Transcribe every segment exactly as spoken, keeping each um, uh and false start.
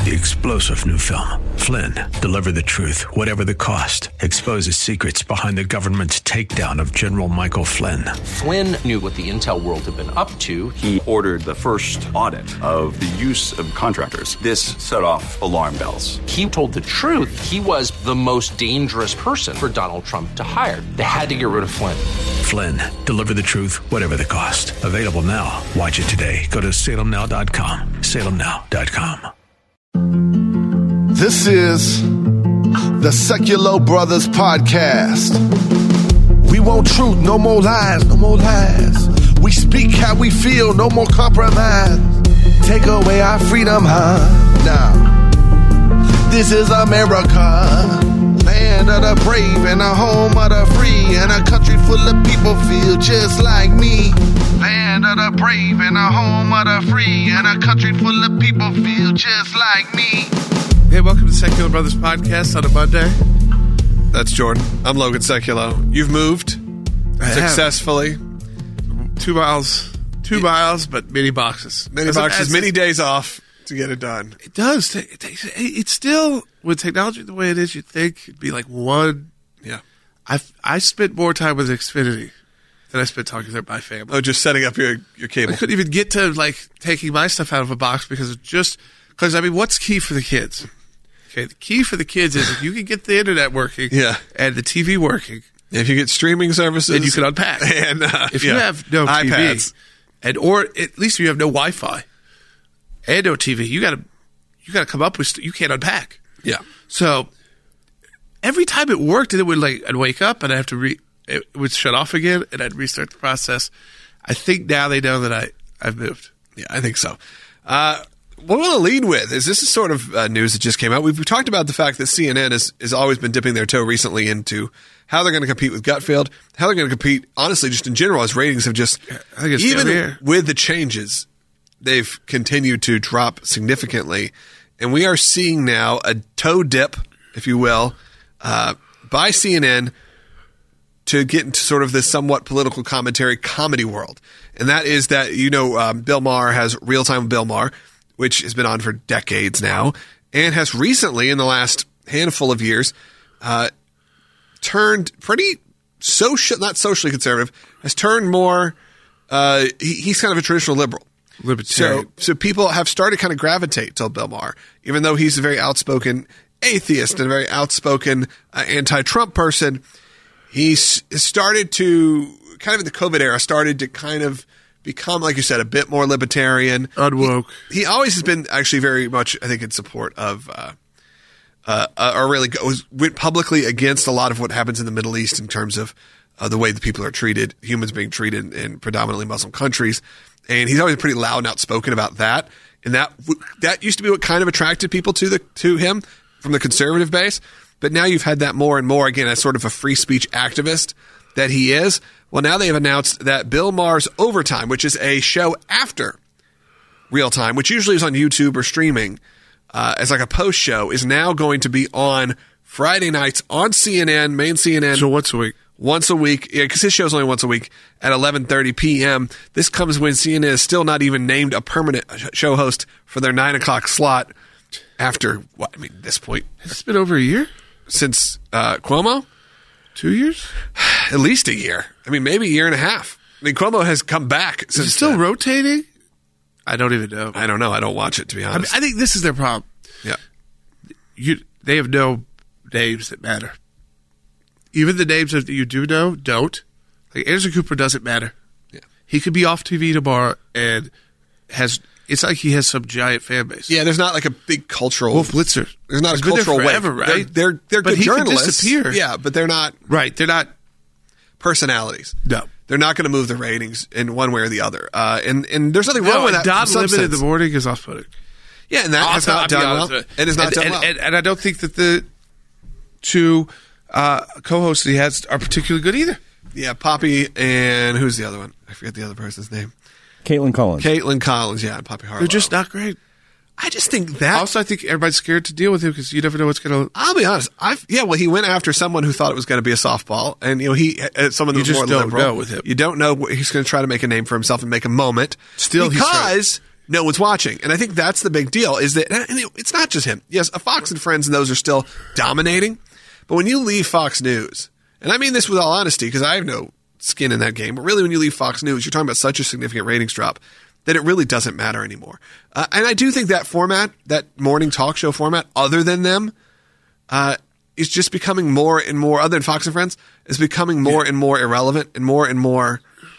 the explosive new film, Flynn, Deliver the Truth, Whatever the Cost, exposes secrets behind the government's takedown of General Michael Flynn. Flynn knew what the intel world had been up to. He ordered the first audit of the use of contractors. This set off alarm bells. He told the truth. He was the most dangerous person for Donald Trump to hire. They had to get rid of Flynn. Flynn, Deliver the Truth, Whatever the Cost. Available now. Watch it today. Go to salem now dot com. salem now dot com. This is the Secular Brothers Podcast. We want truth, no more lies, no more lies. We speak how we feel, no more compromise. Take away our freedom, huh? Now, this is America, land of the brave and a home of the free, and a country full of people feel just like me. Land of the brave and a home of the free, and a country full of people feel just like me. Hey, welcome to Secular Brothers Podcast on a Monday. That's Jordan. I'm Logan Seculo. You've moved I successfully. Have. Two miles. Two yeah. miles, but many boxes. Many as boxes, many days off to get it done. It does. It takes, it's still, with technology the way it is, you'd think it'd be like one. Yeah. I I spent more time with Xfinity than I spent talking to my family. Oh, just setting up your, your cable. I couldn't even get to, like, taking my stuff out of a box because it just, because, I mean, what's key for the kids? Okay, the key for the kids is if you can get the internet working yeah. and the T V working. If you get streaming services. Then you can unpack. And, uh, if yeah. you have no iPads. T V, and or at least you have no Wi-Fi and no T V, you gotta you gotta come up with st- you can't unpack. Yeah. So every time it worked, and it would like I'd wake up and I have to re it would shut off again, and I'd restart the process. I think now they know that I I've moved. Yeah, I think so. Uh, what I want to lead with is this is sort of uh, news that just came out. We've, we've talked about the fact that C N N has, has always been dipping their toe recently into how they're going to compete with Gutfeld, how they're going to compete, honestly, just in general, as ratings have just, I think it's even with the changes, they've continued to drop significantly. And we are seeing now a toe dip, if you will, uh, by C N N to get into sort of this somewhat political commentary comedy world. And that is that, you know, um, Bill Maher has Real Time with Bill Maher, which has been on for decades now, and has recently, in the last handful of years, uh, turned pretty social, not socially conservative, has turned more, uh, he, he's kind of a traditional liberal. Libertarian. So, so people have started kind of gravitate to Bill Maher, even though he's a very outspoken atheist and a very outspoken uh, anti-Trump person. He's started to, kind of in the COVID era, started to kind of become, like you said, a bit more libertarian. Unwoke. He, he always has been actually very much, I think, in support of, uh, uh, uh, or really goes, went publicly against a lot of what happens in the Middle East in terms of uh, the way the people are treated, humans being treated in, in predominantly Muslim countries. And he's always pretty loud and outspoken about that. And that that used to be what kind of attracted people to the to him from the conservative base. But now you've had that more and more, again, as sort of a free speech activist that he is. Well, now they have announced that Bill Maher's Overtime, which is a show after Real Time, which usually is on YouTube or streaming uh, as like a post show, is now going to be on Friday nights on C N N, main C N N. So once a week. Once a week, yeah, because his show's only once a week at eleven thirty p.m. This comes when C N N is still not even named a permanent show host for their nine o'clock slot after, what, I mean, this point. It's been over a year? Since uh, Cuomo? Two years? At least a year. I mean, maybe a year and a half. I mean, Cuomo has come back since. Is it still then. rotating? I don't even know. I don't know. I don't watch it, to be honest. I, mean, I think this is their problem. Yeah. You, they have no names that matter. Even the names that you do know don't. Like Anderson Cooper doesn't matter. Yeah. He could be off T V tomorrow and has. It's like he has some giant fan base. Yeah, there's not like a big cultural. Wolf Blitzer. There's not He's a cultural been there forever, wave. right? They're they're, they're but good he journalists. Could disappear. Yeah, but they're not. Right. They're not personalities. No. They're not going to move the ratings in one way or the other. Uh, and and there's nothing wrong no, with that. Don Lemon in the morning is off-putting. Yeah, and that has not done well. It has not and, done and, well. And, and I don't think that the two uh, co-hosts he has are particularly good either. Yeah, Poppy and who's the other one? I forget the other person's name. Caitlin Collins. Caitlin Collins, yeah, and Poppy Harlow. They're just not great. I just think that. Also, I think everybody's scared to deal with him because you never know what's going to. I'll be honest. I've yeah. Well, he went after someone who thought it was going to be a softball, and you know he uh, someone that You was just more don't liberal. know with him. You don't know. He's going to try to make a name for himself and make a moment. Still, because no one's watching. And I think that's the big deal is that, and it's not just him. Yes, a Fox and Friends and those are still dominating. But when you leave Fox News, and I mean this with all honesty because I have no skin in that game, but really when you leave Fox News, you're talking about such a significant ratings drop that it really doesn't matter anymore. Uh, and I do think that format, that morning talk show format, other than them, uh, is just becoming more and more, other than Fox and Friends, is becoming more yeah. and more irrelevant and more and more.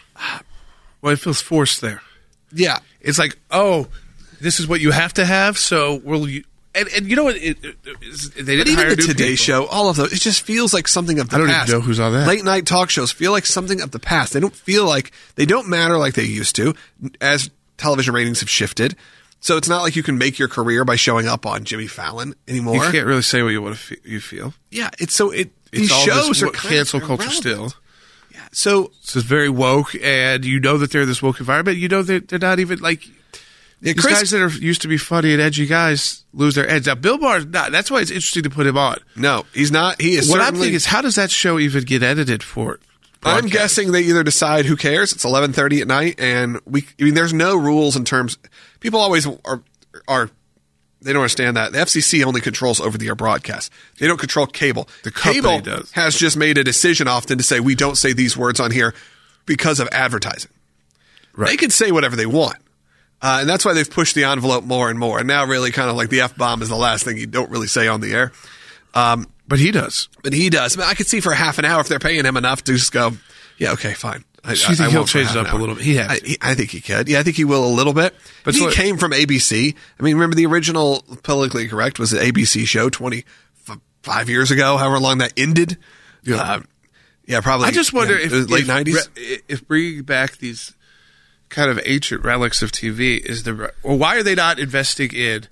Well, it feels forced there. Yeah. It's like, oh, this is what you have to have, so will you. And, and you know what? It, it, it, they didn't but hire even the new Today people. Show, all of those, it just feels like something of the I don't past. even know who's on that. Late night talk shows feel like something of the past. They don't feel like, they don't matter like they used to as television ratings have shifted. So it's not like you can make your career by showing up on Jimmy Fallon anymore. You can't really say what you want to fe- you feel. Yeah, it's so it. It's these all shows this are wo- kind cancel of culture irrelevant. still. Yeah, so So it's very woke, and you know that they're in this woke environment. You know that they're not even like yeah, these Chris, guys that are used to be funny and edgy guys lose their edge. Now, Bill Maher's not. That's why it's interesting to put him on. no, he's not. He is. What I'm certainly, thinking is, how does that show even get edited for? I'm broadcast? guessing they either decide who cares. It's eleven thirty at night, and we. I mean, there's no rules in terms. People always are are. They don't understand that the F C C only controls over-the-air broadcast. They don't control cable. The company cable does. has just made a decision often to say we don't say these words on here because of advertising. Right. They can say whatever they want, uh, and that's why they've pushed the envelope more and more. And now, really, kind of like the F-bomb is the last thing you don't really say on the air. Um, But he does. but he does. I, mean, I could see for half an hour if they're paying him enough to just go, yeah, okay, fine. I, So you think I, I he'll won't for change half it an up a hour. little bit? He has I, to. he, I think he could. Yeah, I think he will a little bit. But But he so- came from A B C. I mean, remember the original Politically Correct was an A B C show twenty-five years ago, however long that ended. Yeah. Uh, yeah, probably. I just wonder yeah, if it was late if, nineties. re- if bringing back these kind of ancient relics of T V is the right, or why are they not investing in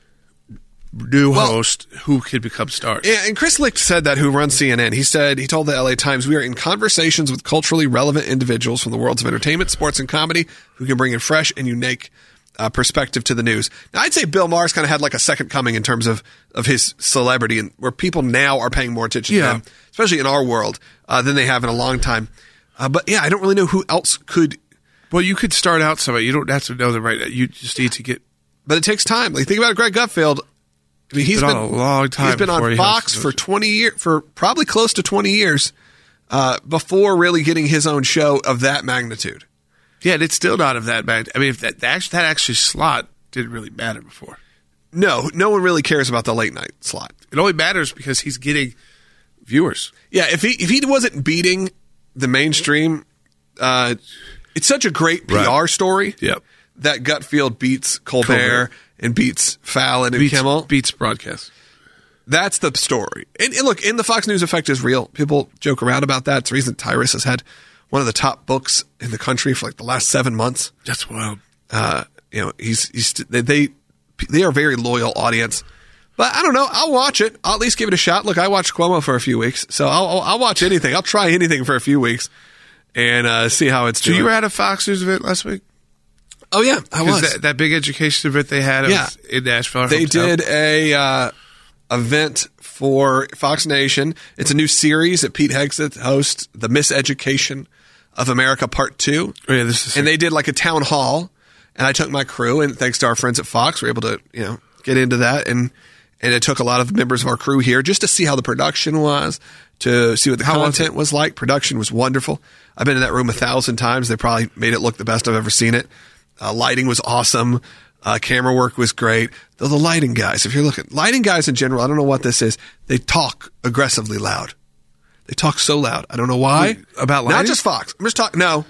new Well- hosts who can become stars? Yeah, and Chris Licht said that, who runs C N N. He said, he told the L A Times, we are in conversations with culturally relevant individuals from the worlds of entertainment, sports, and comedy who can bring in fresh and unique uh, perspective to the news. Now, I'd say Bill Maher's kind of had like a second coming in terms of, of his celebrity, and where people now are paying more attention Yeah. to him, especially in our world, uh, than they have in a long time. Uh, but yeah, I don't really know who else could. Well, you could start out somewhere. You don't have to know them right now. You just need to get. But it takes time. Like, think about it, Greg Gutfeld. I mean, he's Been been, on a long time He's been before on he Fox hosts for those. twenty years, for probably close to twenty years, uh, before really getting his own show of that magnitude. Yeah, and it's still not of that bad. I mean, if that that actually, that actually slot didn't really matter before. No, no one really cares about the late night slot. It only matters because he's getting viewers. Yeah, if he if he wasn't beating the mainstream, uh, it's such a great P R Right. story. Yep. That Gutfield beats Colbert, Colbert. and beats Fallon and Beats, Kimmel. beats broadcast. That's the story. And, and look, and the Fox News effect is real. People joke around about that. It's the reason Tyrus has had one of the top books in the country for like the last seven months. That's wild. Uh, you know, he's he's they they they are a very loyal audience. But I don't know. I'll watch it. I'll at least give it a shot. Look, I watched Cuomo for a few weeks, so I'll I'll, I'll watch anything. I'll try anything for a few weeks and uh, see how it's So doing. you were at a Fox News event last week? Oh yeah, I 'Cause was. That, that big education event they had Yeah. was in Nashville. our They hometown. did a uh, event for Fox Nation. It's a new series that Pete Hegseth hosts, The Miseducation of America Part Two. Oh, yeah, this is And they did like a town hall, and I took my crew, and thanks to our friends at Fox, we were able to you know get into that, and and it took a lot of members of our crew here just to see how the production was, to see what the How was content was like. Production was wonderful. I've been in that room a thousand times. They probably made it look the best I've ever seen it. Uh, lighting was awesome. Uh, camera work was great. Though the lighting guys, if you're looking, lighting guys in general, I don't know what this is. They talk aggressively loud. They talk so loud. I don't know why. Wait, about Not lighting? just Fox. I'm just talking. No,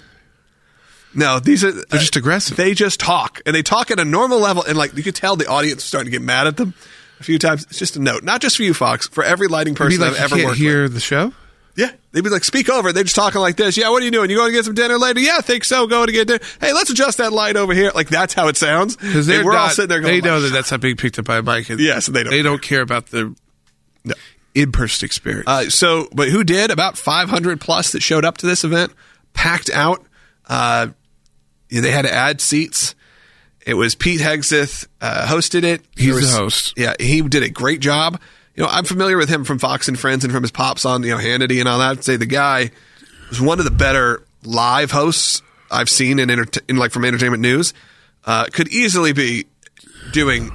no. These are They're just aggressive. They just talk, and they talk at a normal level, and like you could tell the audience was starting to get mad at them a few times. It's just a note, not just for you, Fox, for every lighting You mean person like I've you ever can't worked hear with. the show? Yeah, they'd be like, speak over. They're just talking like this. Yeah, what are you doing? You going to get some dinner later? Yeah, I think so. Going to get dinner. Hey, let's adjust that light over here. Like that's how it sounds. Because And they're we're all not- sitting there going, they know like, that that's not being picked up by a mic. and Yes, they don't They care. don't care about the in-person experience. Uh, so, but who did? About five hundred plus that showed up to this event, packed out. Uh, they had to add seats. It was Pete Hegseth uh, hosted it. He's There was- the host. Yeah, he did a great job. You know, I'm familiar with him from Fox and Friends and from his pops on, you know, Hannity and all that. I'd say the guy was one of the better live hosts I've seen in, enter- in like from entertainment news. uh, could easily be doing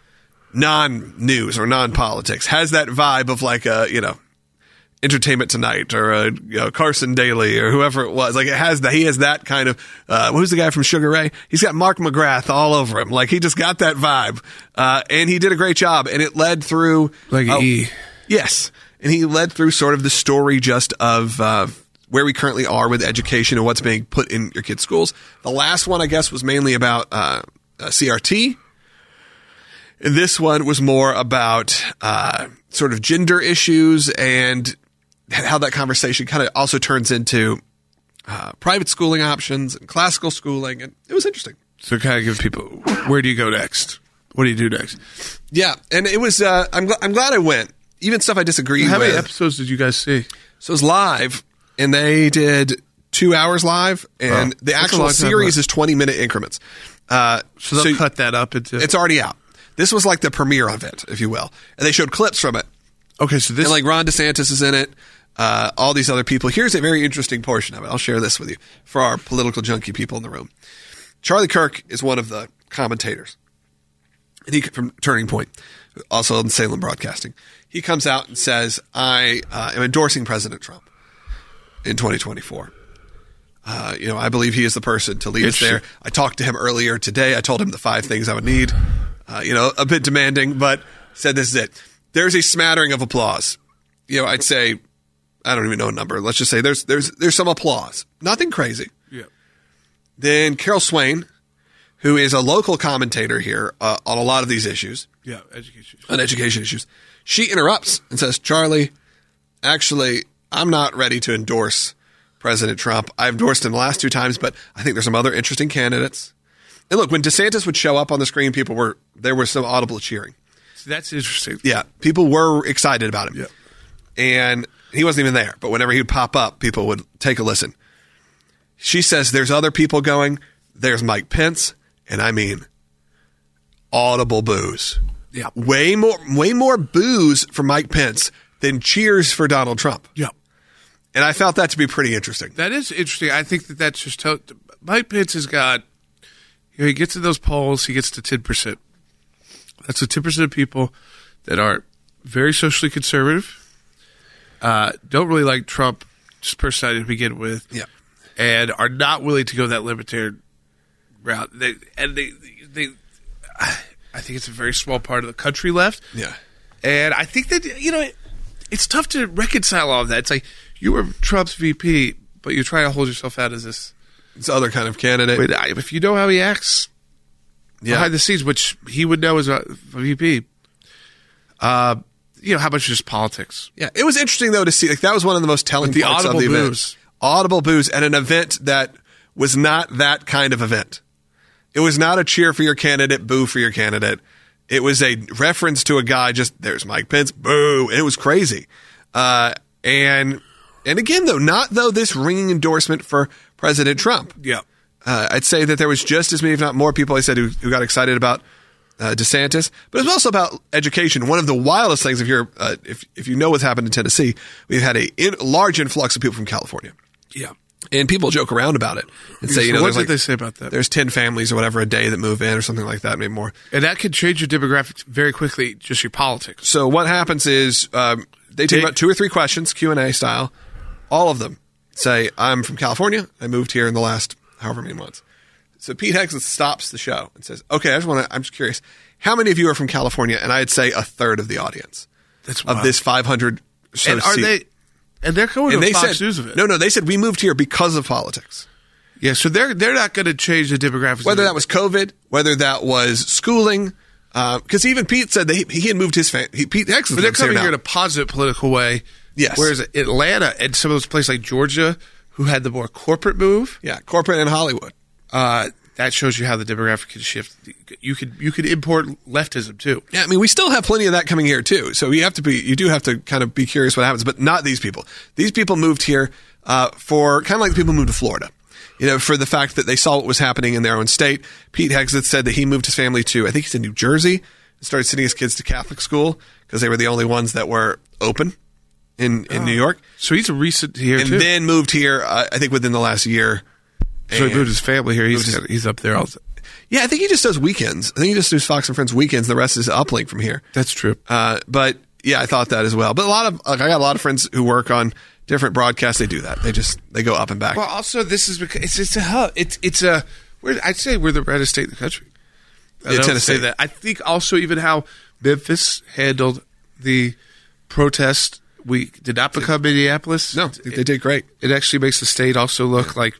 non-news or non-politics. Has that vibe of like a, you know, Entertainment Tonight or a, you know, Carson Daly or whoever it was. Like it has that. He has that kind of. Uh, who's the guy from Sugar Ray? He's got Mark McGrath all over him. Like he just got that vibe, uh, and he did a great job. And it led through like uh, E. Yes, and he led through sort of the story just of uh, where we currently are with education and what's being put in your kids' schools. The last one, I guess, was mainly about uh, uh, C R T. And this one was more about uh, sort of gender issues and how that conversation kind of also turns into uh, private schooling options and classical schooling. And it was interesting. So kind of give people, where do you go next? What do you do next? Yeah. And it was, uh, I'm, gl- I'm glad I went. Even stuff I disagreed How with. many episodes did you guys see? So it was live, and they did two hours live, and Oh, the that's a actual long time series live. is twenty minute increments. Uh, So they'll so cut that up into. it's already out. This was like the premiere of it, if you will. And they showed clips from it. okay, so this. And like Ron DeSantis is in it, uh, all these other people. Here's a very interesting portion of it. I'll share this with you for our political junkie people in the room. Charlie Kirk is one of the commentators, and he from Turning Point, also in Salem Broadcasting. He comes out and says, I uh, am endorsing President Trump in twenty twenty-four. Uh, you know, I believe he is the person to lead us there. I talked to him earlier today. I told him the five things I would need. Uh, you know, a bit demanding, but said this is it. There's a smattering of applause. You know, I'd say, I don't even know a number. Let's just say there's there's there's some applause. Nothing crazy. Yeah. Then Carol Swain, who is a local commentator here uh, on a lot of these issues, Yeah, education. on education issues, she interrupts and says, Charlie, actually, I'm not ready to endorse President Trump. I've endorsed him the last two times, but I think there's some other interesting candidates. And look, when DeSantis would show up on the screen, people were, there was some audible cheering. So that's interesting. Yeah, people were excited about him. Yeah. And he wasn't even there, but whenever he would pop up, people would take a listen. She says there's other people going. There's Mike Pence, and I mean audible boos. Yeah. Way more way more boos for Mike Pence than cheers for Donald Trump. Yeah. And I felt that to be pretty interesting. That is interesting. I think that that's just how Mike Pence has got. You know, he gets to those polls, he gets to ten percent. That's the ten percent of people that are very socially conservative, uh, don't really like Trump, just personality to begin with, Yeah. and are not willing to go that libertarian route. They and they they. I think it's a very small part of the country left. Yeah. And I think that, you know, it, it's tough to reconcile all of that. It's like you were Trump's V P, but you're trying to hold yourself out as this. This other kind of candidate. But I, if you know how he acts yeah. behind the scenes, which he would know as a V P, uh, you know, how much is just politics? Yeah. It was interesting, though, to see. Like, that was one of the most telling With the parts audible of the event. boos. Audible boos at an event that was not that kind of event. It was not a cheer for your candidate, boo for your candidate. It was a reference to a guy just, there's Mike Pence, boo. And it was crazy. Uh, and and again, though, not though this ringing endorsement for President Trump. Yeah. Uh, I'd say that there was just as many, if not more, people I said who, who got excited about uh, DeSantis, but it was also about education. One of the wildest things, if you're uh, if if you know what's happened in Tennessee, we've had a in, large influx of people from California. Yeah. And people joke around about it and say, So you know, what there's did like, they say about that? There's ten families or whatever a day that move in or something like that, maybe more. And that could change your demographics very quickly, just your politics. So what happens is um, they take Take- about two or three questions, Q and A style. All of them say, I'm from California. I moved here in the last however many months. So Pete Hegseth stops the show and says, okay, I just want to, I'm just curious. How many of you are from California? And I'd say a third of the audience That's of wild. this five hundred or so And are seat- they? And they're going And to they Fox said, News of it. no, no, they said we moved here because of politics. Yeah, so they're they're not going to change the demographics. Whether of that it. was COVID, whether that was schooling, because even Pete said that he, he had moved his family. He, Pete Hegseth But they're lives here coming now. here in a positive political way. Yes. Whereas Atlanta and some of those places like Georgia, who had the more corporate move, Yeah, corporate and Hollywood. uh, that shows you how the demographic can shift. You could you could import leftism too. Yeah, I mean, we still have plenty of that coming here too. So you have to be, you do have to kind of be curious what happens, but not these people. These people moved here uh, for kind of like the people who moved to Florida. You know, for the fact that they saw what was happening in their own state. Pete Hegseth said that he moved his family to, I think he's in New Jersey, and started sending his kids to Catholic school because they were the only ones that were open in, in New York. So he's a recent here And too. then moved here, uh, I think within the last year. so he And- moved his family here. He's Moved his- he's up there all the Yeah, I think he just does weekends. I think he just does Fox and Friends weekends. The rest is uplink from here. That's true. Uh, but yeah, I thought that as well. But a lot of like, I got a lot of friends who work on different broadcasts. They do that. They just they go up and back. Well, also this is because it's it's a hub. It's it's a. We're, I'd say we're the reddest state in the country. I Yeah, don't Tennessee. say that. I think also even how Memphis handled the protest week did not become Minneapolis. No, I think they did great. It actually makes the state also look like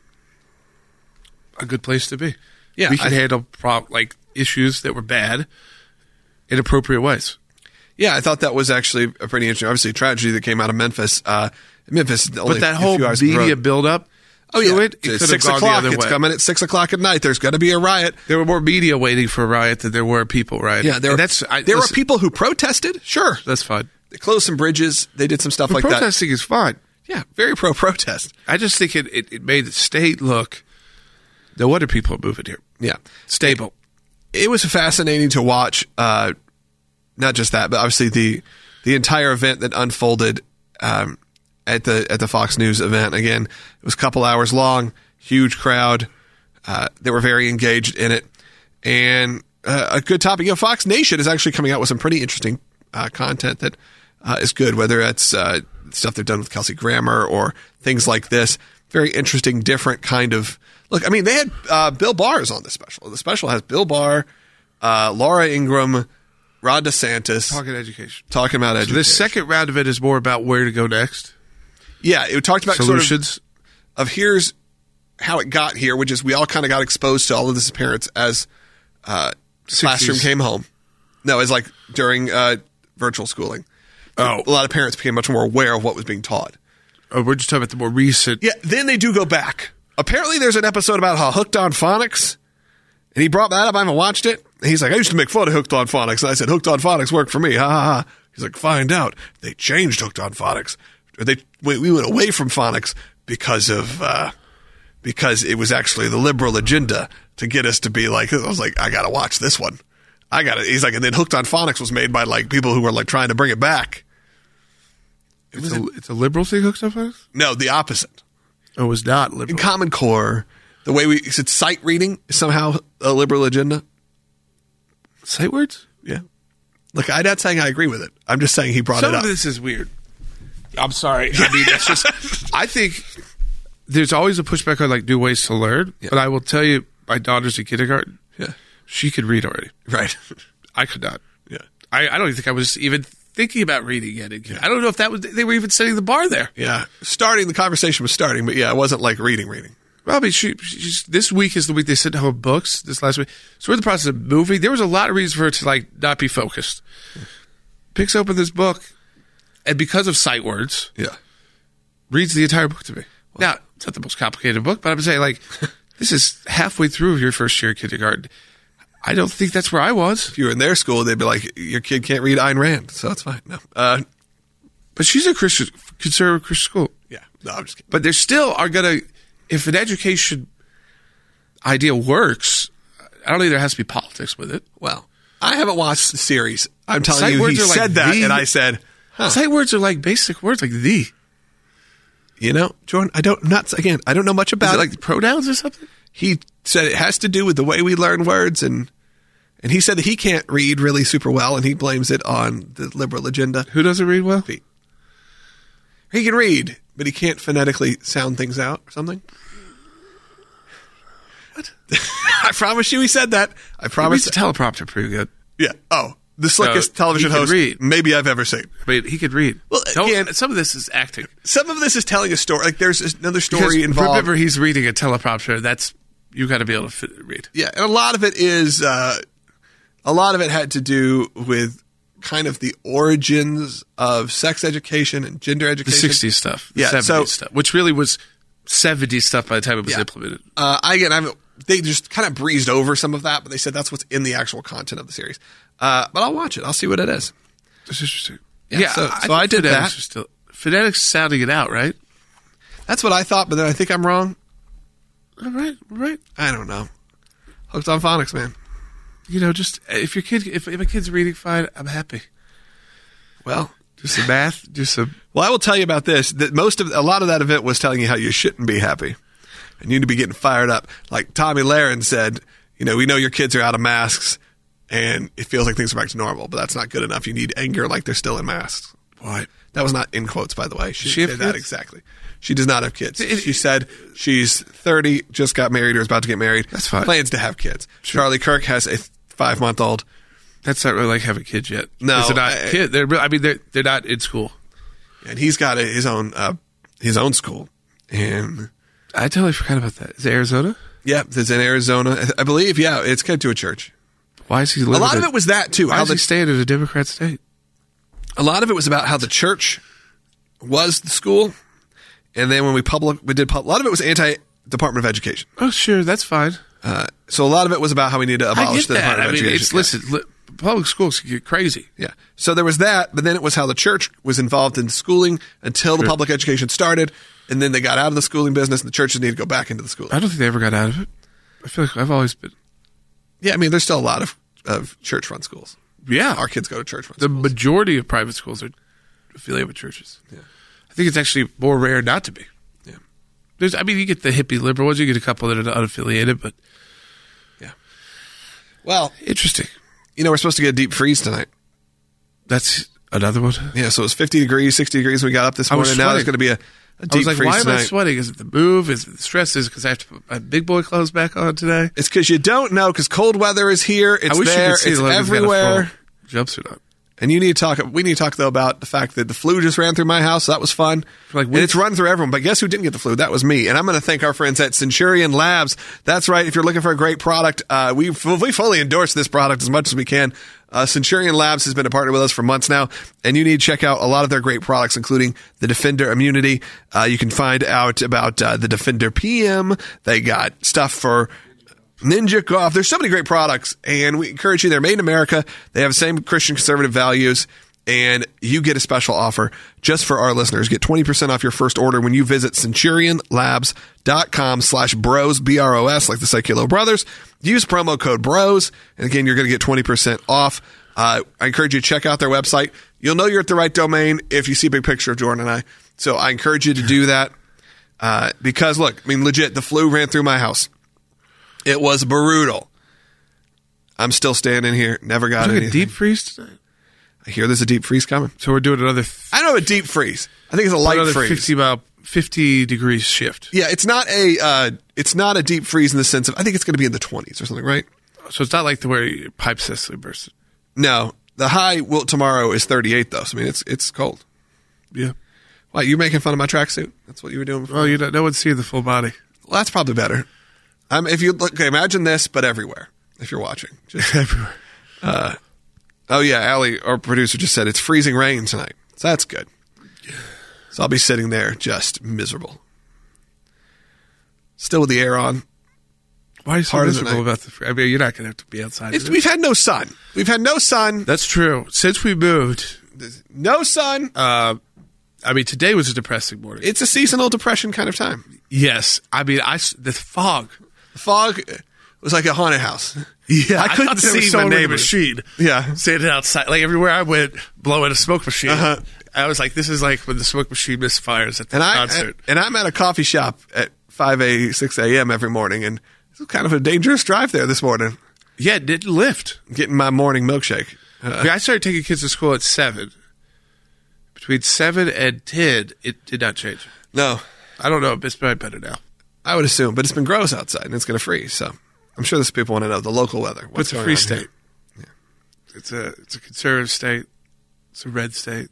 a good place to be. Yeah, we can I- handle pro- like issues that were bad in appropriate ways. Yeah, I thought that was actually a pretty interesting. Obviously, a tragedy that came out of Memphis. Uh, Memphis, is only But that a whole few hours up the media road. buildup, Oh to yeah, it, it could it's have six gone o'clock. the other It's way. coming at six o'clock at night. There's going to be a riot. There were more media waiting for a riot than there were people rioting. Yeah, there. And Were, that's I, there listen, were people who protested. Sure, That's fine. they closed some bridges. They did some stuff But like that. protesting is fine. Yeah, very pro protest. I just think it, it, it made the state look. No wonder people are moving here. Yeah, Stable. it was fascinating to watch. Uh, not just that, but obviously the the entire event that unfolded um, at the at the Fox News event. Again, it was a couple hours long, huge crowd. Uh, they were very engaged in it, and uh, a good topic. You know, Fox Nation is actually coming out with some pretty interesting uh, content that uh, is good. Whether that's uh, stuff they've done with Kelsey Grammer or things like this, very interesting, different kind of look. I mean, they had uh, Bill Barr's on the special. The special has Bill Barr, uh, Laura Ingraham, Ron DeSantis Talking education. talking about So education. this second round of it is more about where to go next. yeah, it talked about Solutions. sort of, of here's how it got here, which is we all kind of got exposed to all of this appearance as uh, classroom sixties. came home. No, it's like during uh, virtual schooling. Oh. A lot of parents became much more aware of what was being taught. Oh, we're just talking about the more recent. Yeah, then they do go back. Apparently, there's an episode about how Hooked on Phonics, and he brought that up. I haven't watched it. And he's like, I used to make fun of Hooked on Phonics, and I said, Hooked on Phonics worked for me. Ha ha ha. He's like, find out. They changed Hooked on Phonics. Or they we, we went away from phonics because of uh, because it was actually the liberal agenda to get us to be like. I was like, I gotta watch this one. I got it. He's like, and then Hooked on Phonics was made by like people who were like trying to bring it back. It's a, it's a liberal thing hooked up on us? No, the opposite. Oh, it was not In liberal. Common Core, the way we it's sight reading is somehow a liberal agenda. Sight words? Yeah. Look, I'm not saying I agree with it. I'm just saying he brought Some it up. of this is weird. I'm sorry. I mean, it's just. I think there's always a pushback on like new ways to learn. Yeah. But I will tell you, my daughter's in kindergarten. Yeah. She could read already. Right. I could not. Yeah. I, I don't even think I was even thinking about reading yet. I don't know if that was. They were even setting the bar there. Yeah. Starting, the conversation was starting, but yeah, it wasn't like reading, reading. Well, I mean, she, she's, this week is the week they sent home books. This last week, so we're in the process of moving. There was a lot of reasons for her to like not be focused. Picks open this book, and because of sight words, Yeah. reads the entire book to me. Now, it's not the most complicated book, but I'm saying like this is halfway through your first year of kindergarten. I don't think that's where I was. If you were in their school, they'd be like, your kid can't read Ayn Rand, so it's fine. No. Uh, But she's a Christian, conservative Christian school. yeah. No, I'm just kidding. But they still are going to, if an education idea works, I don't think there has to be politics with it. Well, I haven't watched the series. I'm telling Sight you, he words are like said that, the- and I said, huh. Sight words are like basic words, like the. You know, Jordan, I don't, not, again, I don't know much Is about it it. like pronouns or something? He said it has to do with the way we learn words, and and he said that he can't read really super well, and he blames it on the liberal agenda. Who doesn't read well? He can read, but he can't phonetically sound things out or something. What? I promise you he said that. I He promise. reads the teleprompter pretty good. Yeah. Oh, the slickest So, television he can host read. maybe I've ever seen. I mean, he could read. Well, Don't- again- some of this is acting. Some of this is telling a story. Like there's another Because story involved. remember, he's reading a teleprompter. That's you got to be able to fit, read. Yeah, and a lot of it is uh, a lot of it had to do with kind of the origins of sex education and gender The education. sixties stuff, the Yeah, seventies so- stuff, which really was seventies stuff by the time it was Yeah. implemented. Uh, I again, I'm, they just kind of breezed over some of that, but they said that's what's in the actual content of the series. Uh, but I'll watch it. I'll see what it is. That's interesting. Yeah, so- so think I did phonetics that. are Still, phonetics sounding it out, right? That's what I thought, but then I think I'm wrong. All right, all right. I don't know. Hooked on phonics, man. You know, just if your kid, if, if a kid's reading fine, I'm happy. Well, Do some math, do some. well, I will tell you about this. That most of a lot of that event was telling you how you shouldn't be happy, and you need to be getting fired up. Like Tommy Lahren said, you know, we know your kids are out of masks and it feels like things are back to normal, but that's not good enough. You need anger like they're still in masks. Why? That was not in quotes, by the way. She, Does she have did that kids? exactly. She does not have kids. She said she's thirty, just got married or is about to get married. That's fine. Plans to have kids. Charlie Kirk has a five-month-old. That's not really like having kids yet. No, they're not I- kid. They're. I mean, they're they're not in school. And he's got a, his own uh, his own school. And I totally forgot about that. Is it Arizona? yeah, it's in Arizona. I believe, yeah, it's connected to a church. Why is he A living? lot of in- it was that, too. Why How is the, he staying in a Democrat state? a lot of it was about how the church was the school. And then when we public, we did pub, a lot of it was anti-Department of Education. Oh, sure, that's fine. Uh, so a lot of it was about how we need to I abolish get the that. Department I of mean, Education. it's Yeah. listen. Li- public schools can get crazy. Yeah. So there was that, but then it was how the church was involved in schooling until the Sure. public education started, and then they got out of the schooling business, and the churches need to go back into the schooling. I don't think they ever got out of it. I feel like I've always been. Yeah, I mean, there's still a lot of, of church-run schools. Yeah, Our kids go to church-run the schools. majority of private schools are affiliated with churches. Yeah. I think it's actually more rare not to be. Yeah. There's, I mean, you get the hippie liberal ones, you get a couple that are unaffiliated, but Yeah. Well, interesting. you know, we're supposed to get a deep freeze tonight. That's another one. Yeah, so it was fifty degrees, sixty degrees when we got up this I was morning. Now there's sweating. going to be a, a I deep was like, freeze why am I tonight. sweating? Is it the move? Is it the stress? Is it because I have to put my big boy clothes back on today? It's because you don't know, because cold weather is here. It's I wish there. you could see it's Logan's got a everywhere. full jumpsuit on. And you need to talk. We need to talk though about the fact that the flu just ran through my house. So that was fun. For like and it's run through everyone. But guess who didn't get the flu? That was me. And I'm going to thank our friends at Centurion Labs. That's right. If you're looking for a great product, uh, we we fully endorse this product as much as we can. Uh, Centurion Labs has been a partner with us for months now, and you need to check out a lot of their great products, including the Defender Immunity. Uh, you can find out about uh, the Defender P M. They got stuff for Ninja Golf. There's so many great products, and we encourage you. They're made in America. They have the same Christian conservative values, and you get a special offer just for our listeners. Get twenty percent off your first order when you visit centurionlabs.com slash bros, B R O S, like the Psychilo Brothers. Use promo code BROS, and again, you're going to get twenty percent off. Uh, I encourage you to check out their website. You'll know you're at the right domain if you see a big picture of Jordan and I. So I encourage you to do that uh, because, look, I mean, legit, the flu ran through my house. It was brutal. I'm still standing here. Never got Is it anything. a deep freeze tonight? I hear there's a deep freeze coming. So we're doing another, th- I know a deep freeze. I think it's a light another freeze. fifty mile, fifty degrees shift. Yeah, it's not a uh, it's not a deep freeze in the sense of I think it's going to be in the twenties or something, right? So it's not like the where your pipe necessarily bursted. No, the high will tomorrow is thirty-eight though. So I mean, it's it's cold. Yeah. Why you making fun of my tracksuit? That's what you were doing before. Well, you know, no one's seeing the full body. Well, that's probably better. Um, if you look, okay, imagine this, but everywhere. If you're watching, just Everywhere. oh yeah, Allie, our producer, just said it's freezing rain tonight, so that's good. So I'll be sitting there just miserable, still with the air on. Why are you so Part of the miserable night. about the? fr- I mean, you're not going to have to be outside. It's, we've had no sun. We've had no sun. That's true. Since we moved, No sun. uh, I mean, today was a depressing morning. It's a seasonal depression kind of time. yes, I mean, I s- the fog. The fog was like a haunted house. Yeah, I couldn't thought there was see my someone with a neighbors. machine. Yeah. standing outside, like everywhere I went, blowing a smoke machine. Uh-huh. I was like, this is like when the smoke machine misfires at the And I concert. and I'm at a coffee shop at five a six a.m. every morning, and it's kind of a dangerous drive there this morning. yeah, it didn't lift. Getting my morning milkshake. Uh, I, mean, I started taking kids to school at seven. Between seven and ten, it did not change. no, I don't know. It's probably better now. I would assume, but it's been gross outside and it's going to freeze. So I'm sure these people want to know the local weather. What's a going free on state? here? It's a it's a conservative state. It's a red state.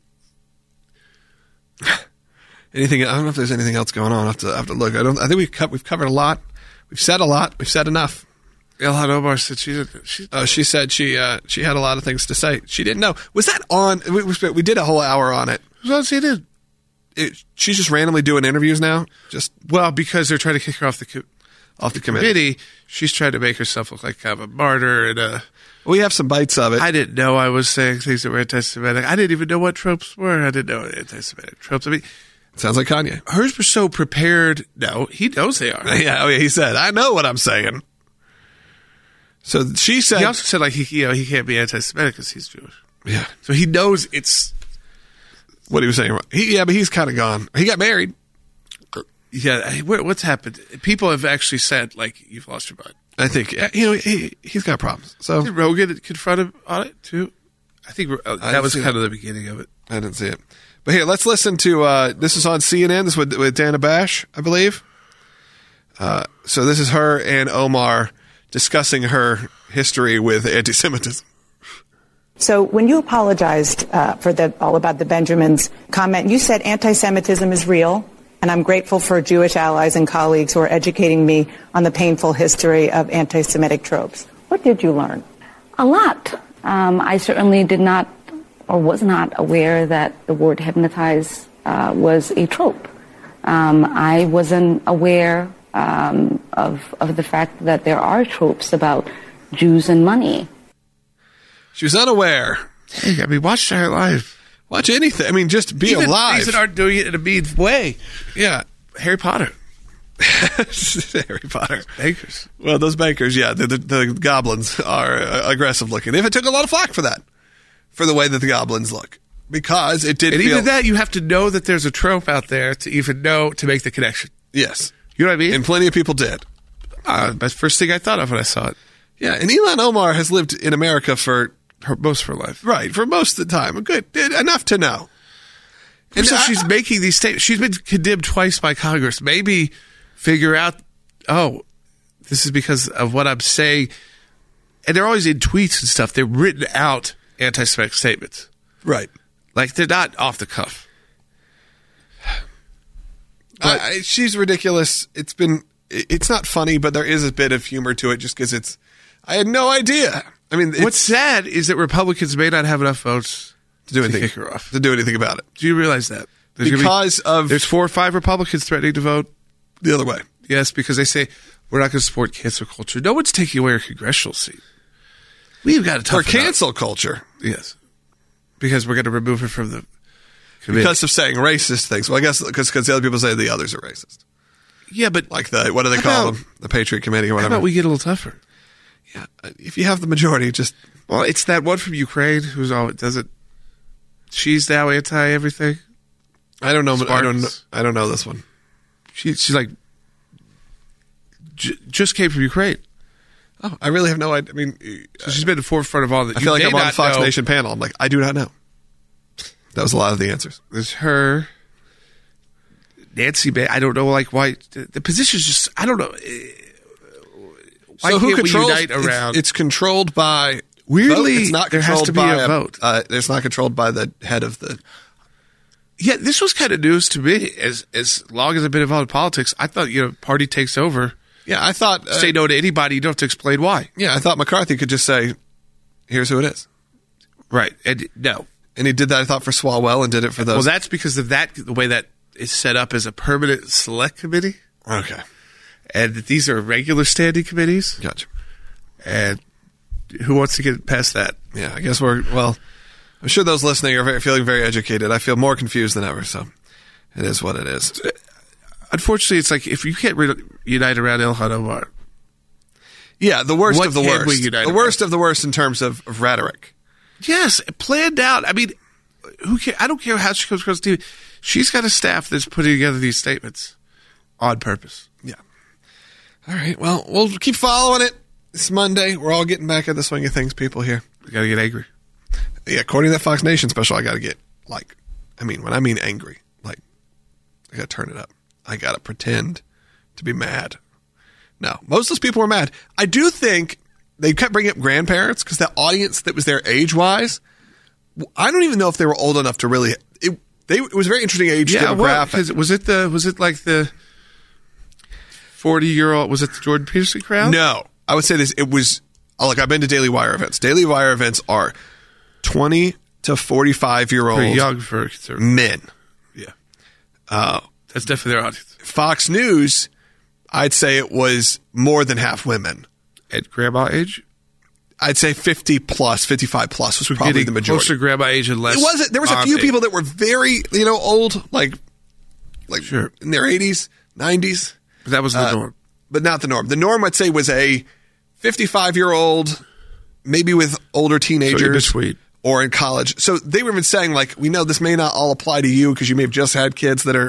Anything? I don't know if there's anything else going on. I have to, I have to look. I don't. I think we've co- we've covered a lot. We've said a lot. We've said enough. Ilhan Omar said she she Uh, she said she uh, she had a lot of things to say. She didn't know. Was that on? We, we we did a whole hour on it. was on C N N. it. She's just randomly doing interviews now, just Well, because they're trying to kick her off the co- off the committee. committee, she's trying to make herself look like kind of a martyr. And uh, We have some bites of it. I didn't know I was saying things that were anti-Semitic. I didn't even know what tropes were. I didn't know what anti-Semitic tropes. I mean, Sounds like Kanye. hers were so prepared. No, he knows they are. Yeah, oh yeah. He said, "I know what I'm saying." So she said, He also said like he you know he can't be anti-Semitic because he's Jewish. "Yeah." So he knows it's What he was saying? He, yeah, but he's kind of gone. He got married. yeah. Hey, what- what's happened? People have actually said like you've lost your mind. I think you know he he's got problems. So Did Rogan confront him on it too? I think uh, I that was didn't see kind that. of the beginning of it. I didn't see it. But here, let's listen to uh, this is on C N N. This is with, with Dana Bash, I believe. Uh, so this is her and Omar discussing her history with anti-Semitism. So when you apologized uh, for the all about the Benjamins comment, you said anti-Semitism is real, and I'm grateful for Jewish allies and colleagues who are educating me on the painful history of anti-Semitic tropes. What did you learn? A lot. Um, I certainly did not or was not aware that the word hypnotize uh, was a trope. Um, I wasn't aware um, of, of the fact that there are tropes about Jews and money. She was unaware. Hey, I mean, watch Saturday Night Live. Watch anything. I mean, just be Even alive. things that aren't doing it in a mean way. Yeah. Harry Potter. Harry Potter. Bankers. Well, those bankers, yeah, the, the, the goblins are uh, aggressive looking. They've took a lot of flack for that, for the way that the goblins look. Because it did And feel... even that, you have to know that there's a trope out there to even know to make the connection. Yes. You know what I mean? And plenty of people did. Uh, that's the first thing I thought of when I saw it. Yeah, and Ilhan Omar has lived in America for... Her, most of her life. Right, for most of the time. Good, enough to know. And so I- she's making these statements. She's been condemned twice by Congress. Maybe figure out, oh, this is because of what I'm saying. And they're always in tweets and stuff. They're written out anti-Semitic statements. Right. Like, they're not off the cuff. I, I, she's ridiculous. It's been... It's not funny, but there is a bit of humor to it just because it's... I had no idea. I mean, What's sad is that Republicans may not have enough votes to do to anything kick her off. To do anything about it. Do you realize that? There's gonna be- Because of... There's four or five Republicans threatening to vote. The other way. Yes, because they say, we're not going to support cancel culture. No one's taking away our congressional seat. We've got to talk Or cancel culture. Yes. Because we're going to remove her from the committee. Because of saying racist things. Well, I guess because the other people say the others are racist. yeah, but Like the, what do they How call about- them? The Patriot Committee or how whatever. about we get a little tougher? yeah. If you have the majority, just... Well, it's that one from Ukraine who's all, does it, she's now anti-everything. I don't know. I don't know. Sparks. I don't know this one. She, she's like, j- just came from Ukraine. Oh, I really have no idea. I mean, So she's been at the forefront of all the. I feel like you I'm may on the not Fox know- Nation panel. I'm like, I do not know. That was a lot of the answers. There's her, Nancy. May, I don't know, like why the, the position's just. I don't know. eh, Why so who can't controls? we unite it's- around? It's, controlled by. Weirdly, vote. It's not there has controlled to be by a vote. Uh, it's not controlled by the head of the. Yeah, this was kind of news to me. As as long as I've been involved in politics, I thought, you know, party takes over. Yeah, I thought. Uh, Say no to anybody. You don't have to explain why. Yeah, I thought McCarthy could just say, "Here's who it is," Right. And no. and he did that. I thought for Swalwell and did it for those. Well, that's because of that, the way that is set up as a permanent select committee. okay. And these are regular standing committees. Gotcha. And who wants to get past that? Yeah, I guess we're well. I'm sure those listening are very, feeling very educated. I feel more confused than ever. So it is what it is. Unfortunately, it's like if you can't re- unite around Ilhan Omar, Yeah, the worst What of the can we worst. unite The worst of the worst in terms of, of rhetoric. yes, planned out. I mean, who care? I don't care how she comes across T V. She's got a staff that's putting together these statements on purpose. Yeah. All right. Well, we'll keep following it. It's Monday. We're all getting back at the swing of things, people here. We got to get angry. Yeah, according to that Fox Nation special, I got to get, like, I mean, when I mean angry, like, I got to turn it up. I got to pretend to be mad. No, most of those people were mad. I do think they kept bringing up grandparents because the audience that was there age-wise, I don't even know if they were old enough to really, it, they, it was a very interesting age Yeah, well, demographic. 'cause was it the was it like the forty year old? Was it the Jordan Peterson crowd? No, I would say this. It was oh, look. I've been to Daily Wire events. Daily Wire events are twenty to forty-five year Pretty old young for a conservative. men. Yeah, Uh, that's definitely their audience. Fox News, I'd say it was more than half women. At grandma age, I'd say fifty plus, fifty-five plus was we're probably getting the majority. closer to grandma age and less. It wasn't. There was a mom few age. people that were very, you know, old, like, like Sure. in their eighties, nineties. but that was the Uh, norm. But not the norm. The norm, I'd say, was a fifty-five-year-old, maybe with older teenagers, between. or in college. So they were even saying, like, we know this may not all apply to you because you may have just had kids that are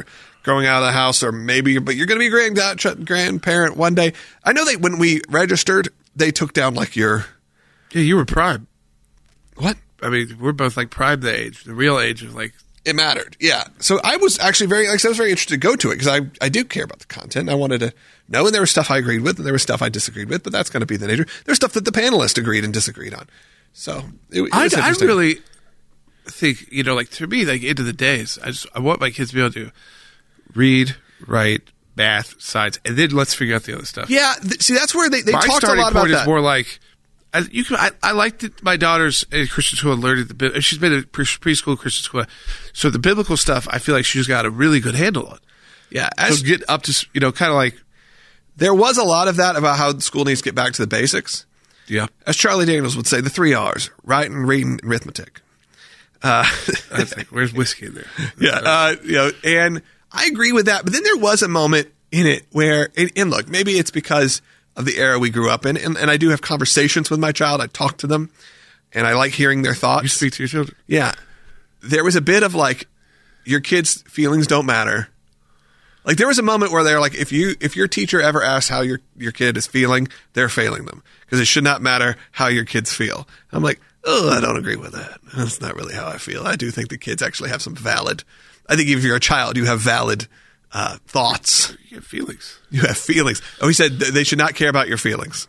growing out of the house, or maybe, but you're going to be a grand, grandparent one day. I know that when we registered, they took down like your. Yeah, you were prime. What? I mean, we're both like prime the age, the real age of like. It mattered, yeah. So I was actually very, like I was very interested to go to it because I, I do care about the content. I wanted to know, and there was stuff I agreed with, and there was stuff I disagreed with, but that's going to be the nature. There's stuff that the panelists agreed and disagreed on. So it, it I, was I interesting. really think, you know, like to me, like end of the days, I just I want my kids to be able to read, write, math, science, and then let's figure out the other stuff. Yeah, th- see, that's where they, they my talked a starting lot about point that. is more like. I, you can, I, I liked it, my daughter's in Christian school learning the bit. She's been in pre- preschool Christian school, so the biblical stuff I feel like she's got a really good handle on. Yeah, as, So get up to, you know, kind of like there was a lot of that about how school needs to get back to the basics. yeah. As Charlie Daniels would say, the three R's: writing, reading, and arithmetic. Uh, I think where's whiskey in there? yeah, uh, you know, and I agree with that. But then there was a moment in it where, and, and look, maybe it's because of the era we grew up in, and, and I do have conversations with my child. I talk to them, and I like hearing their thoughts. You speak to your children. Yeah. There was a bit of like, your kids' feelings don't matter. Like there was a moment where they're like, if you if your teacher ever asks how your, your kid is feeling, they're failing them. Because it should not matter how your kids feel. I'm like, oh, I don't agree with that. That's not really how I feel. I do think the kids actually have some valid, I think if you're a child, you have valid uh, thoughts. You have feelings. You have feelings. Oh, he said th- they should not care about your feelings.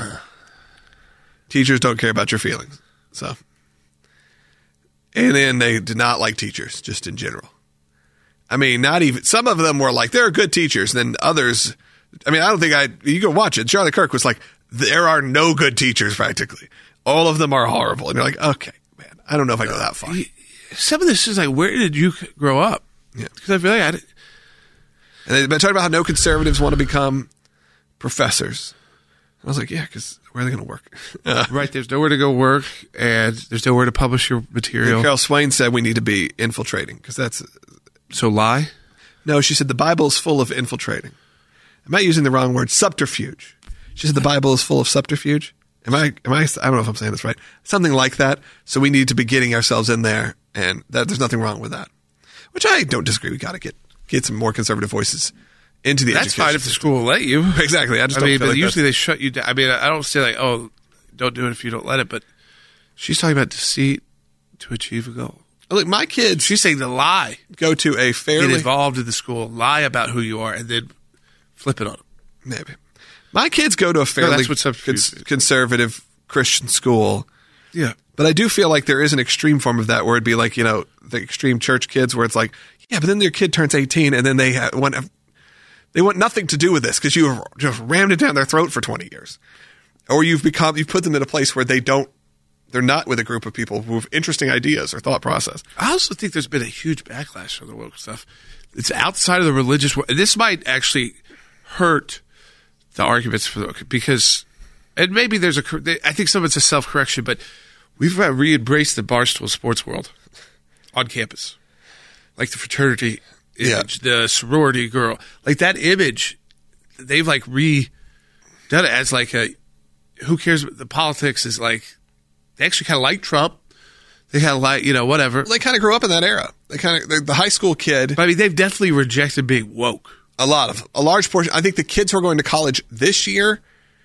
Teachers don't care about your feelings. So, and then they did not like teachers, just in general. I mean, not even, some of them were like, they're good teachers. And then others, I mean, I don't think I, you go watch it. Charlie Kirk was like, there are no good teachers practically. All of them are horrible. And you're like, okay, man, I don't know if I go that far. Some of this is like, where did you grow up? Yeah. Because I feel like I did, And they've been talking about how no conservatives want to become professors. I was like, yeah, because where are they going to work? Uh, right, there's nowhere to go work, and there's nowhere to publish your material. Carol Swain said we need to be infiltrating because that's, So lie? no, she said the Bible is full of infiltrating. Am I using the wrong word? Subterfuge. She said the Bible is full of subterfuge. Am I, am I, I don't know if I'm saying this right. Something like that. So we need to be getting ourselves in there, and that there's nothing wrong with that. Which I don't disagree. We got to get, get some more conservative voices into the That's education fine if the system. school will let you. Exactly. I just I don't mean, feel but like usually that's- they shut you down. I mean, I don't say like, oh, don't do it if you don't let it, but she's talking about deceit to achieve a goal. Look, my kids She's saying to lie. go to a Get fairly involved in the school, lie about who you are, and then flip it on them. maybe. My kids go to a fairly that's what subterfuge cons- is. conservative Christian school, Yeah. but I do feel like there is an extreme form of that where it'd be like, you know, the extreme church kids where it's like, yeah, but then their kid turns eighteen and then they ha- want they want nothing to do with this because you've just rammed it down their throat for twenty years, or you've become you've put them in a place where they don't they're not with a group of people who have interesting ideas or thought process. I also think there's been a huge backlash from the woke stuff. It's outside of the religious world. This might actually hurt the arguments for the because, and maybe there's a, I think some of it's a self-correction, but we've re-embraced the Barstool sports world on campus. Like the fraternity image, the sorority girl. Like that image, they've like re done it as like a, who cares? The politics is like, they actually kind of like Trump. They kind of like, you know, whatever. They kind of grew up in that era. They kind of the, the high school kid. But I mean, they've definitely rejected being woke. A lot of a large portion. I think the kids who are going to college this year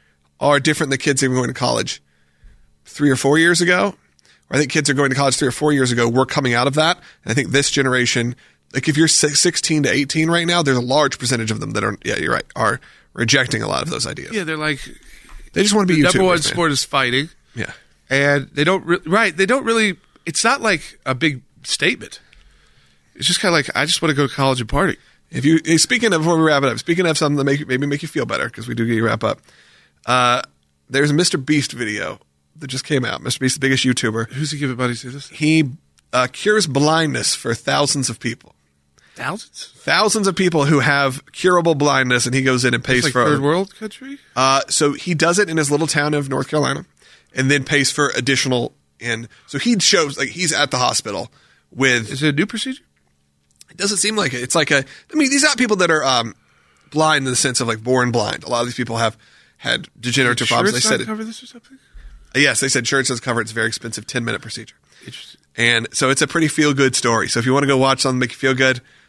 are different than the kids who were going to college three or four years ago. Or I think kids are going to college three or four years ago. We're coming out of that. And I think this generation, like if you're sixteen to eighteen right now, there's a large percentage of them that are, yeah, you're right, are rejecting a lot of those ideas. Yeah, they're like, They just want to be the YouTubers. number one man. sport is fighting. Yeah. And they don't, re- right, they don't really, it's not like a big statement. It's just kind of like, I just want to go to college and party. If you eh, speaking of before we wrap it up, speaking of something that make maybe make you feel better because we do get you wrap up. Uh, there's a Mister Beast video that just came out. Mister Beast, the biggest YouTuber. Who's he giving money to this? He uh, cures blindness for thousands of people. Thousands? Thousands of people who have curable blindness, and he goes in and pays It's like for third world country? Uh, so he does it in his little town of North Carolina, and then pays for additional. And so he shows like he's at the hospital with. Is it a new procedure? It doesn't seem like it. It's like a. I mean, these are not people that are um, blind in the sense of like born blind. A lot of these people have had degenerative problems. They said it, cover this or something? yes, they said insurance does cover it. It's a very expensive ten minute procedure, Interesting. and so it's a pretty feel good story. So if you want to go watch something make you feel good,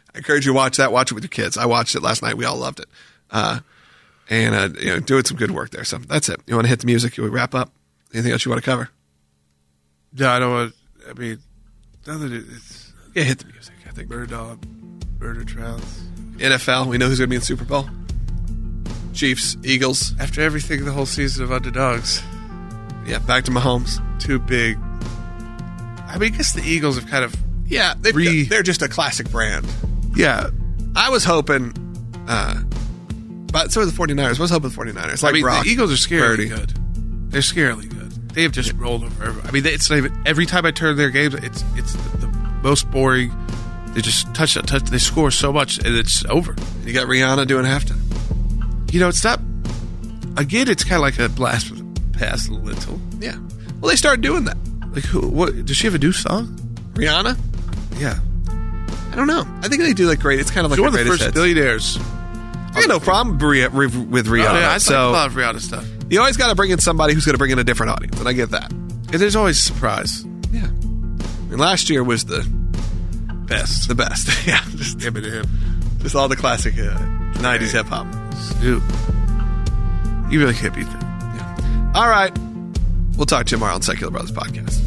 I encourage you to watch that. Watch it with your kids. I watched it last night. We all loved it. Uh, and, uh, you know, doing some good work there. So that's it. You want to hit the music? You want to wrap up? Anything else you want to cover? No, I don't want I mean, nothing. It's yeah, hit the music. I think. Bird dog, murder trials. N F L, we know who's going to be in the Super Bowl. Chiefs, Eagles. After everything, the whole season of underdogs. Yeah, back to Mahomes. Too big. I mean, I guess the Eagles have kind of... Yeah, they've re- got, they're just a classic brand. Yeah. I was hoping... Uh, but so are the 49ers. I was hoping the 49ers. Like I mean, Brock, the Eagles are scarily Birdie. good. They're scarily good. They have just rolled over everyone. I mean, it's not even... Every time I turn their games, it's it's the, the most boring... They just touch that touch. They score so much, and it's over. You got Rihanna doing halftime. You know, it's not. Again, it's kind of like a blast from the past a little. Yeah. Well, they started doing that. Like, who? What? Does she have a new song? Rihanna? Yeah. I don't know. I think they do like great. It's kind of like She's one of the greatest first hits. billionaires. I got no problem with Rihanna. Oh, yeah, I so like a lot of Rihanna stuff. You always got to bring in somebody who's going to bring in a different audience, and I get that. And there's always a surprise. Yeah. I mean, last year was the best. The best. Yeah. Just him and him. Just all the classic uh, nineties hip hop. Snoop. You really can't beat that. Yeah. All right. We'll talk to you tomorrow on Secular Brothers Podcast.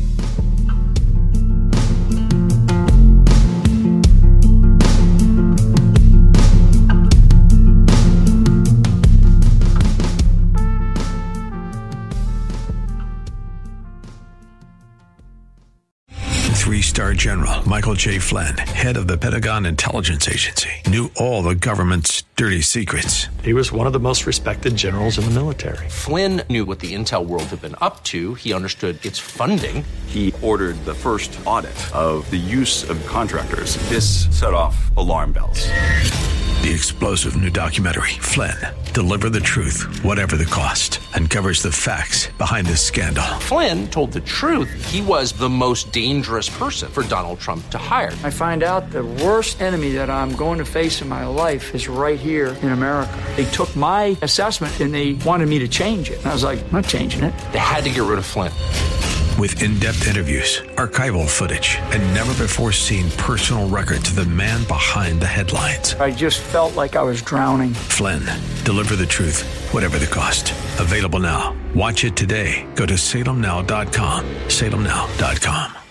Three-star General Michael J. Flynn, head of the Pentagon Intelligence Agency, knew all the government's dirty secrets. He was one of the most respected generals in the military. Flynn knew what the intel world had been up to. He understood its funding. He ordered the first audit of the use of contractors. This set off alarm bells. The explosive new documentary, Flynn, Deliver the Truth, Whatever the Cost, uncovers the facts behind this scandal. Flynn told the truth. He was the most dangerous person for Donald Trump to hire. I find out the worst enemy that I'm going to face in my life is right here in America. They took my assessment and they wanted me to change it. And I was like, I'm not changing it. They had to get rid of Flynn. With in-depth interviews, archival footage, and never-before-seen personal records of the man behind the headlines. I just felt like I was drowning. Flynn, Deliver the Truth, Whatever the Cost. Available now. Watch it today. Go to salem now dot com. salem now dot com.